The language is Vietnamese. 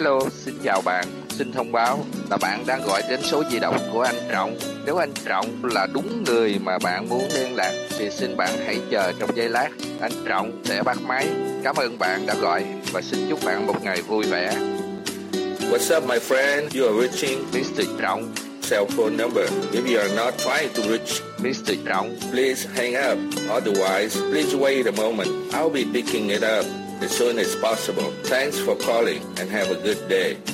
Hello, xin chào bạn. Xin thông báo là bạn đang gọi đến số di động của anh Trọng. Nếu anh Trọng là đúng người mà bạn muốn liên lạc thì xin bạn hãy chờ trong giây lát. Anh Trọng sẽ bắt máy. Cảm ơn bạn đã gọi và xin chúc bạn một ngày vui vẻ. What's up, my friend? You are reaching Mr. Trọng. Cell phone number. If you are not trying to reach Mr. Trọng, please hang up. Otherwise, please wait a moment. I'll be picking it up as soon as possible. Thanks for calling and have a good day.